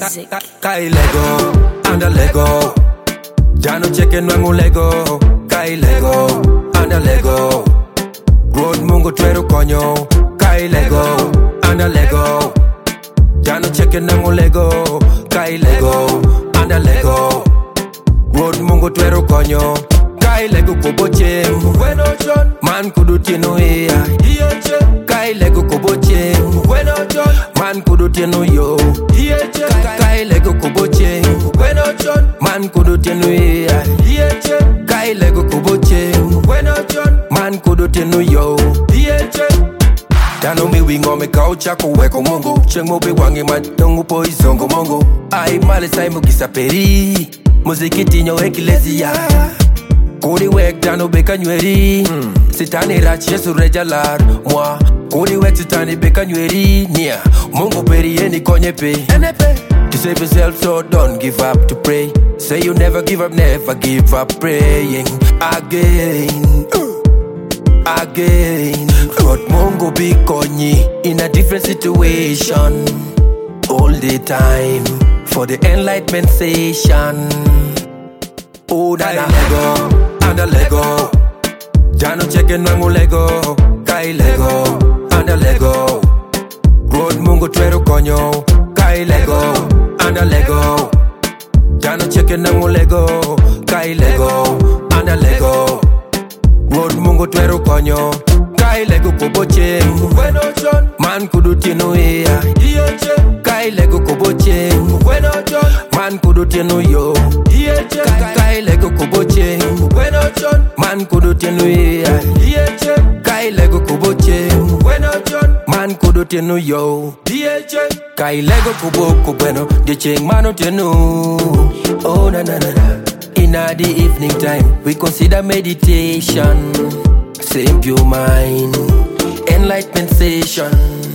music. Kai Lego, and a Lego. Jano chicken wangu Lego. Kai Lego, and a Lego. Road mungu tweru konyo. Kai Lego, and a Lego. Jano chicken wangu Lego. Kai Lego, and a Lego. Road mungu tweru konyo. Kai Lego kuboche. Bueno John, man kudu tino ea. Kai Lego kuboche. Bueno John, man kudu tino yo. Kai Lego kuboche. Bueno John, man kudu tino ea. Kai Lego kuboche. Bueno John, man kudu tino yo. Tano mi wingo me kaucha kuweko mongo. Chengo be wangi matongo po isongo mongo. Ai male sai mugisa peri. Muziki tinyo ekilezia. Kodi wek tano beka nyweri. Sitani rach yesu rejalar. Mwa kodi wek sitani beka nyweri. Nia mungu peri yeni konye pe. To save yourself so don't give up to pray. Say you never give up praying. Again God mungu be konyi in a different situation. All the time for the enlightenment session. Oh na na Lego, and a Lego. Jano chicken wangu Lego. Kai Lego, and a Lego. Road mungu tweru konyo. Kai Lego, and a Lego. Jano chicken wangu Lego. Kai Lego, and a Lego. Road mungu tweru konyo. Kai Lego kuboche. Bueno John, man kudu tino ea. Kai Lego kuboche. Bueno John, man kudu tino yo. Kai Lego kuboche. Bueno John, man kudu tino ea. Kai Lego kuboche. Bueno John, man kudu tino yo. Kai Lego kuboko bueno, the cheng mano tino. Oh na na na na. In the evening time, we consider meditation. Same pure mind, enlightenment session.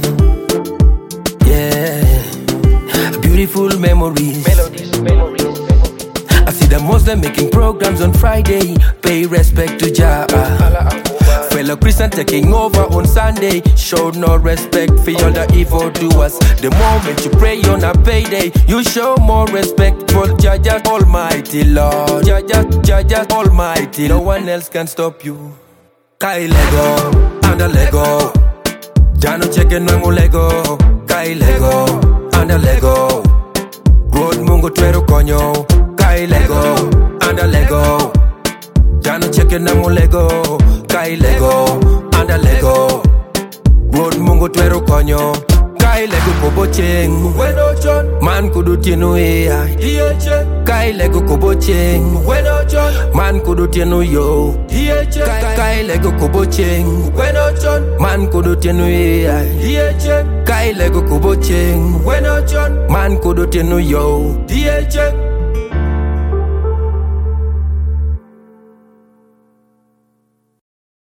Yeah, beautiful memories. I see the Muslim making programs on Friday. Pay respect to Jah. Fellow Christian taking over on Sunday. Show no respect for all the evil doers. The moment you pray on a payday, you show more respect for Jah Almighty Lord. Jah Almighty. No one else can stop you. Kai Lego, and a Lego. Jano chicken wangu Lego. Kai Lego, and a Lego. Road mungu tweru konyo. Kai Lego, and a Lego. Jano chicken wangu Lego. Kai Lego, and a Lego. Road mungu tweru konyo. Kai Lego kuboche. Bueno John, man kudu tino ea. Kai Lego kuboche. Bueno John, man kudu tino yo. Kai Lego kuboche. Bueno John, man kudu tino ea. Kai Lego kuboche. Bueno John, man kudu tino yo.